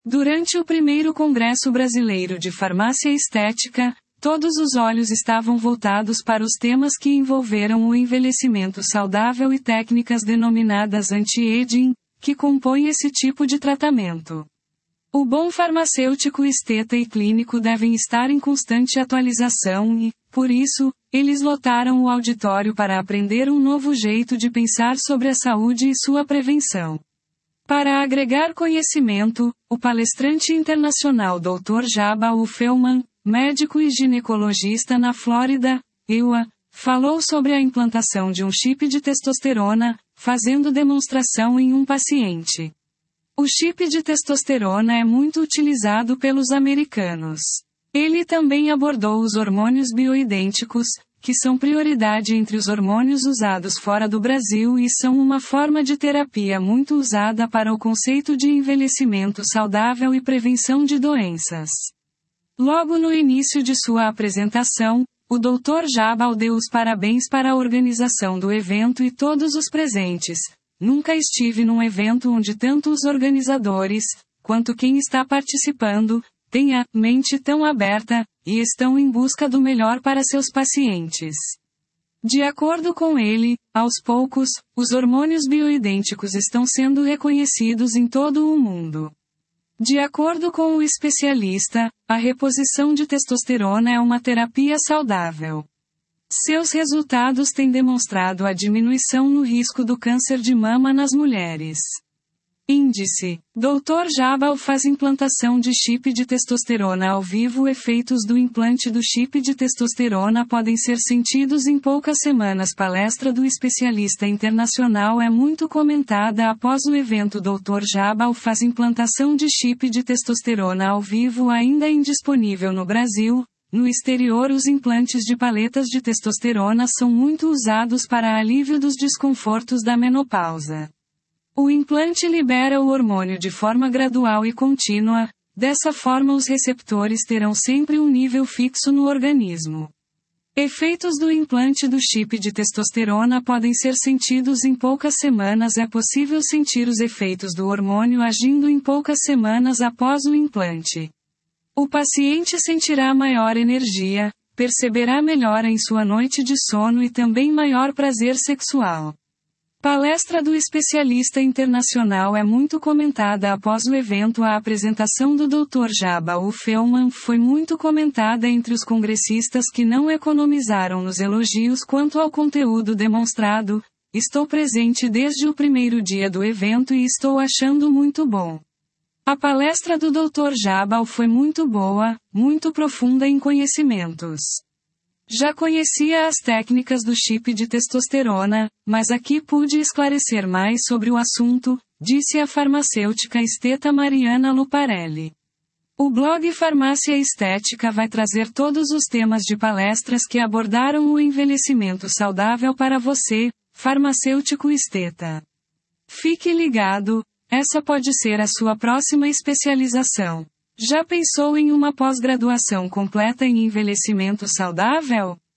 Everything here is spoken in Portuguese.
Durante o primeiro Congresso Brasileiro de Farmácia Estética, todos os olhos estavam voltados para os temas que envolveram o envelhecimento saudável e técnicas denominadas anti-aging, que compõem esse tipo de tratamento. O bom farmacêutico esteta e clínico devem estar em constante atualização e, por isso, eles lotaram o auditório para aprender um novo jeito de pensar sobre a saúde e sua prevenção. Para agregar conhecimento, o palestrante internacional Dr. Jabal Feldman, médico e ginecologista na Flórida, USA, falou sobre a implantação de um chip de testosterona, fazendo demonstração em um paciente. O chip de testosterona é muito utilizado pelos americanos. Ele também abordou os hormônios bioidênticos, que são prioridade entre os hormônios usados fora do Brasil e são uma forma de terapia muito usada para o conceito de envelhecimento saudável e prevenção de doenças. Logo no início de sua apresentação, o Dr. Jabal deu os parabéns para a organização do evento e todos os presentes. Nunca estive num evento onde tanto os organizadores, quanto quem está participando, têm a mente tão aberta, e estão em busca do melhor para seus pacientes. De acordo com ele, aos poucos, os hormônios bioidênticos estão sendo reconhecidos em todo o mundo. De acordo com o especialista, a reposição de testosterona é uma terapia saudável. Seus resultados têm demonstrado a diminuição no risco do câncer de mama nas mulheres. Índice: Dr. Jabal faz implantação de chip de testosterona ao vivo. Efeitos do implante do chip de testosterona podem ser sentidos em poucas semanas. Palestra do especialista internacional é muito comentada após o evento. Dr. Jabal faz implantação de chip de testosterona ao vivo ainda indisponível no Brasil. No exterior, os implantes de paletas de testosterona são muito usados para alívio dos desconfortos da menopausa. O implante libera o hormônio de forma gradual e contínua, dessa forma os receptores terão sempre um nível fixo no organismo. Efeitos do implante do chip de testosterona podem ser sentidos em poucas semanas. É possível sentir os efeitos do hormônio agindo em poucas semanas após o implante. O paciente sentirá maior energia, perceberá melhora em sua noite de sono e também maior prazer sexual. Palestra do especialista internacional é muito comentada após o evento. A apresentação do Dr. Jabal Feldman foi muito comentada entre os congressistas que não economizaram nos elogios quanto ao conteúdo demonstrado. Estou presente desde o primeiro dia do evento e estou achando muito bom. A palestra do Dr. Jabal foi muito boa, muito profunda em conhecimentos. Já conhecia as técnicas do chip de testosterona, mas aqui pude esclarecer mais sobre o assunto, disse a farmacêutica esteta Mariana Luparelli. O blog Farmácia Estética vai trazer todos os temas de palestras que abordaram o envelhecimento saudável para você, farmacêutico esteta. Fique ligado, essa pode ser a sua próxima especialização. Já pensou em uma pós-graduação completa em envelhecimento saudável?